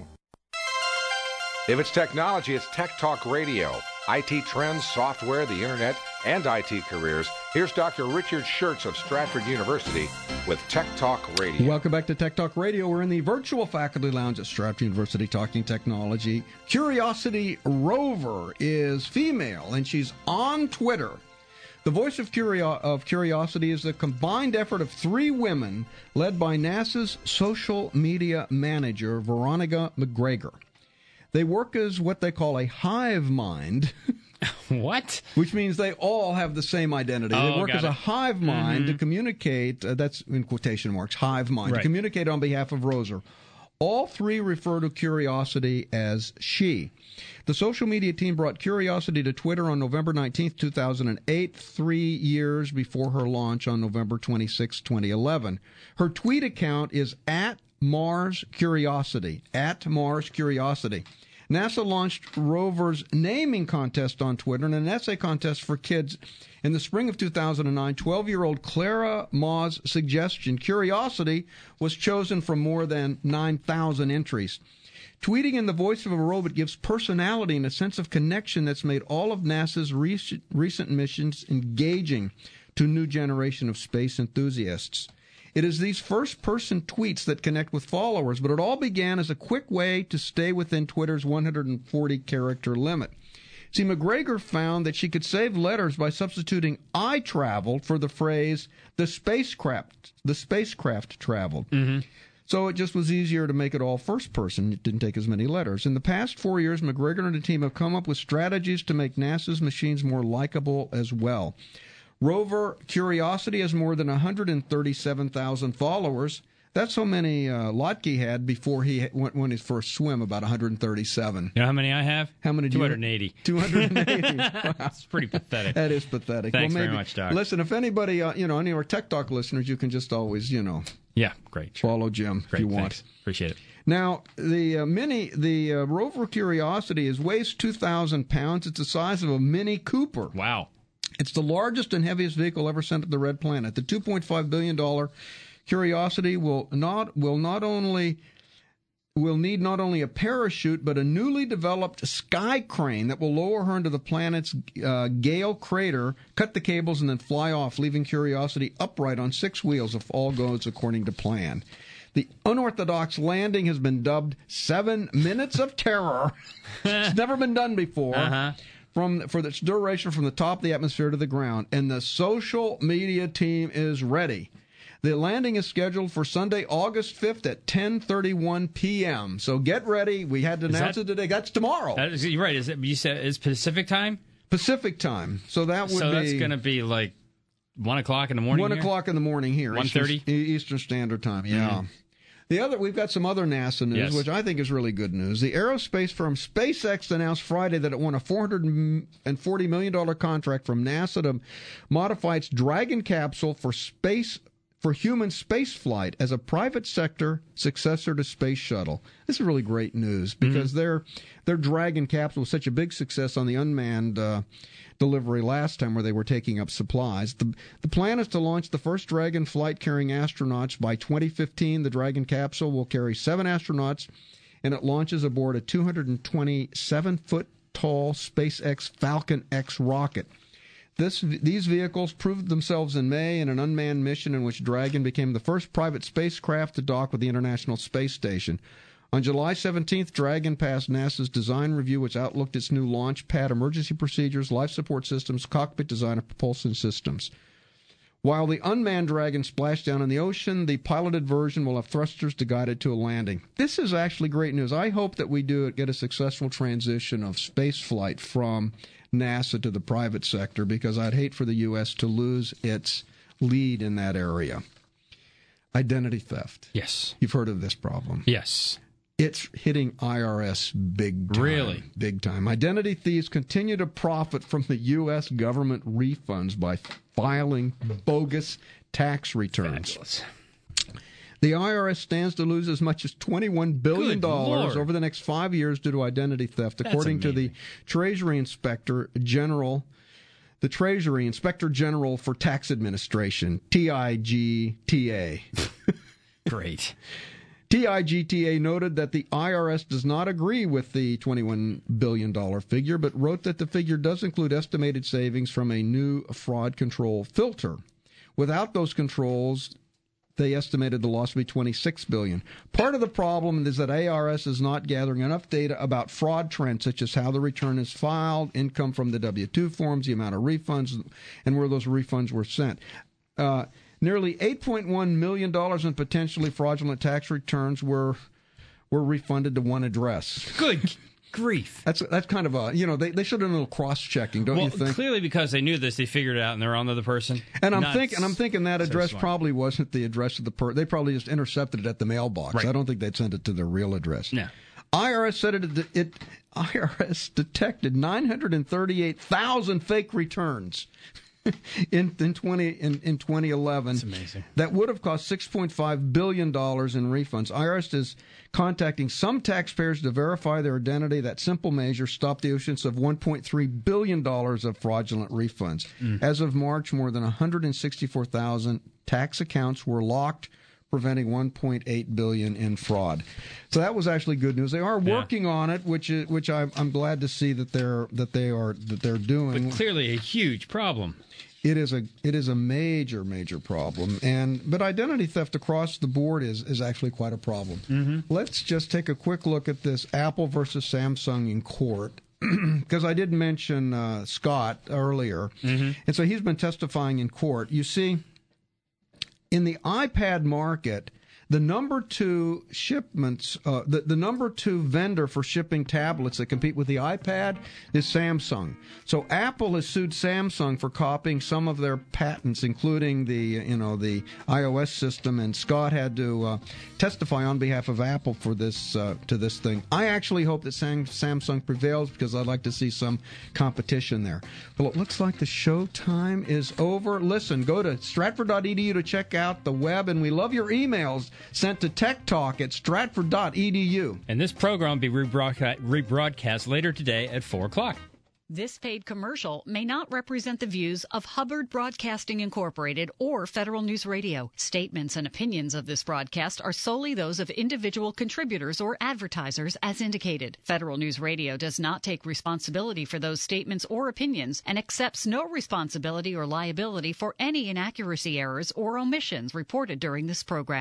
If it's technology, it's Tech Talk Radio. IT trends, software, the internet, and IT careers. Here's Dr. Richard Schertz of Stratford University with Tech Talk Radio. Welcome back to Tech Talk Radio. We're in the virtual faculty lounge at Stratford University talking technology. Curiosity Rover is female, and she's on Twitter. The voice of Curiosity is the combined effort of 3 women led by NASA's social media manager, Veronica McGregor. They work as what they call a hive mind. What? Which means they all have the same identity. They work as a hive mind to communicate, that's in quotation marks, hive mind, to communicate on behalf of Rover. All 3 refer to Curiosity as she. The social media team brought Curiosity to Twitter on November 19, 2008, 3 years before her launch on November 26, 2011. Her tweet account is @MarsCuriosity, @MarsCuriosity. NASA launched Rover's naming contest on Twitter and an essay contest for kids. In the spring of 2009, 12-year-old Clara Ma's suggestion, Curiosity, was chosen from more than 9,000 entries. Tweeting in the voice of a robot gives personality and a sense of connection that's made all of NASA's recent missions engaging to a new generation of space enthusiasts. It is these first-person tweets that connect with followers, but it all began as a quick way to stay within Twitter's 140-character limit. See, McGregor found that she could save letters by substituting "I traveled" for the phrase the spacecraft traveled. So it just was easier to make it all first-person. It didn't take as many letters. In the past 4 years, McGregor and the team have come up with strategies to make NASA's machines more likable as well. Rover Curiosity has more than 137,000 followers. That's how many Lotke had before he went on his first swim, about 137. You know how many I have? How many do 280. 280. That's pretty pathetic. That is pathetic. Thanks very much, Doc. Listen, if anybody, any of our Tech Talk listeners, you can just always, Yeah, great. Sure. Follow Jim great, if you want. Thanks. Appreciate it. Now, the Rover Curiosity weighs 2,000 pounds. It's the size of a Mini Cooper. Wow. It's the largest and heaviest vehicle ever sent to the Red Planet. The $2.5 billion Curiosity will need not only a parachute, but a newly developed sky crane that will lower her into the planet's Gale crater, cut the cables, and then fly off, leaving Curiosity upright on 6 wheels if all goes according to plan. The unorthodox landing has been dubbed 7 Minutes of Terror. It's never been done before. For its duration from the top of the atmosphere to the ground. And the social media team is ready. The landing is scheduled for Sunday, August 5th at 10:31 p.m. So get ready. We had to announce it today. That's tomorrow. You're right. You said it's Pacific time? Pacific time. So that would be... So that's going to be like 1 o'clock in the morning 1 o'clock in the morning here. 1:30? Eastern Standard Time, yeah. We've got some other NASA news, which I think is really good news. The aerospace firm SpaceX announced Friday that it won a $440 million contract from NASA to modify its Dragon capsule for human space flight as a private sector successor to Space Shuttle. This is really great news because their Dragon capsule was such a big success on the unmanned delivery last time where they were taking up supplies. The plan is to launch the first Dragon flight carrying astronauts by 2015. The Dragon capsule will carry 7 astronauts, and it launches aboard a 227-foot tall SpaceX Falcon X rocket. These vehicles proved themselves in May in an unmanned mission in which Dragon became the first private spacecraft to dock with the International Space Station. On July 17th, Dragon passed NASA's design review, which outlooked its new launch pad, emergency procedures, life support systems, cockpit design, and propulsion systems. While the unmanned Dragon splashed down in the ocean, the piloted version will have thrusters to guide it to a landing. This is actually great news. I hope that we get a successful transition of space flight from NASA to the private sector, because I'd hate for the U.S. to lose its lead in that area. Identity theft. Yes. You've heard of this problem. Yes. It's hitting IRS big time. Really? Big time. Identity thieves continue to profit from the U.S. government refunds by filing bogus tax returns. Fabulous. The IRS stands to lose as much as $21 billion over the next 5 years due to identity theft, according to the Treasury Inspector General. The Treasury Inspector General for Tax Administration, TIGTA. Great. TIGTA noted that the IRS does not agree with the $21 billion figure, but wrote that the figure does include estimated savings from a new fraud control filter. Without those controls, they estimated the loss to be $26 billion. Part of the problem is that ARS is not gathering enough data about fraud trends, such as how the return is filed, income from the W-2 forms, the amount of refunds, and where those refunds were sent. Nearly $8.1 million in potentially fraudulent tax returns were refunded to one address. Good grief. That's kind of a, they should have done a little cross-checking, don't you think? Clearly because they knew this, they figured it out and they're on to the person. And I'm thinking that address probably wasn't the address of the person. They probably just intercepted it at the mailbox. Right. I don't think they'd send it to their real address. No. IRS said IRS detected 938,000 fake returns in 2011. That's amazing. That would have cost $6.5 billion in refunds. IRS is contacting some taxpayers to verify their identity. That simple measure stopped the issuance of $1.3 billion of fraudulent refunds. As of March, more than 164,000 tax accounts were locked, preventing $1.8 billion in fraud. So that was actually good news. They are working on it, which I'm glad to see that they're doing. But clearly a huge problem. It is a major problem, but identity theft across the board is actually quite a problem. Mm-hmm. Let's just take a quick look at this Apple versus Samsung in court, because I did mention Scott earlier, and so he's been testifying in court. You see, in the iPad market, the number 2 shipments, the number 2 vendor for shipping tablets that compete with the iPad is Samsung. So Apple has sued Samsung for copying some of their patents, including the iOS system. And Scott had to testify on behalf of Apple for this to this thing. I actually hope that Samsung prevails because I'd like to see some competition there. Well, it looks like the show time is over. Listen, go to Stratford.edu to check out the web, and we love your emails sent to techtalk@stratford.edu. And this program will be rebroadcast later today at 4 o'clock. This paid commercial may not represent the views of Hubbard Broadcasting Incorporated or Federal News Radio. Statements and opinions of this broadcast are solely those of individual contributors or advertisers as indicated. Federal News Radio does not take responsibility for those statements or opinions and accepts no responsibility or liability for any inaccuracy, errors, or omissions reported during this program.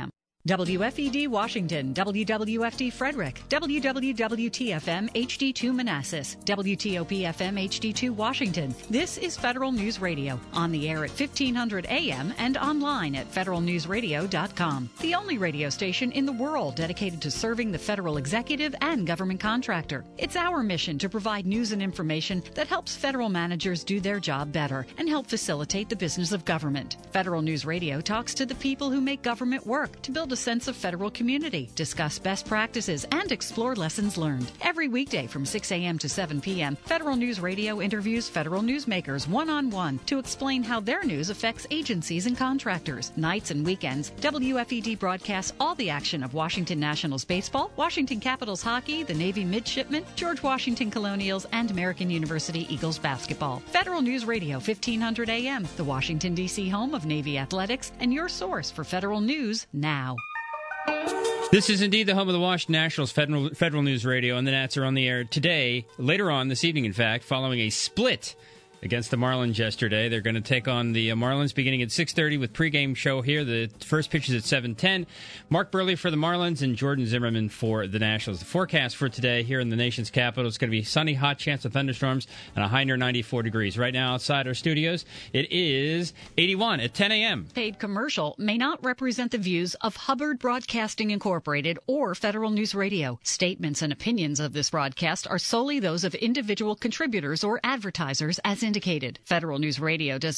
WFED Washington, WWFD Frederick, WWWTFM HD2 Manassas, WTOP-FM HD2 Washington. This is Federal News Radio, on the air at 1500 AM and online at federalnewsradio.com. The only radio station in the world dedicated to serving the federal executive and government contractor. It's our mission to provide news and information that helps federal managers do their job better and help facilitate the business of government. Federal News Radio talks to the people who make government work to build a sense of federal community, discuss best practices, and explore lessons learned. Every weekday from 6 a.m. to 7 p.m., Federal News Radio interviews federal newsmakers one-on-one to explain how their news affects agencies and contractors. Nights and weekends, WFED broadcasts all the action of Washington Nationals baseball, Washington Capitals hockey, the Navy midshipmen, George Washington Colonials, and American University Eagles basketball. Federal News Radio, 1500 a.m., the Washington, D.C. home of Navy athletics, and your source for federal news now. This is indeed the home of the Washington Nationals, Federal News Radio, and the Nats are on the air today, later on this evening, in fact, following a split against the Marlins yesterday. They're going to take on the Marlins beginning at 6:30 with pregame show here. The first pitch is at 7:10. Mark Burley for the Marlins and Jordan Zimmerman for the Nationals. The forecast for today here in the nation's capital is going to be sunny, hot chance of thunderstorms, and a high near 94 degrees. Right now outside our studios, it is 81 at 10 a.m. Paid commercial may not represent the views of Hubbard Broadcasting Incorporated or Federal News Radio. Statements and opinions of this broadcast are solely those of individual contributors or advertisers as indicated. Federal News Radio does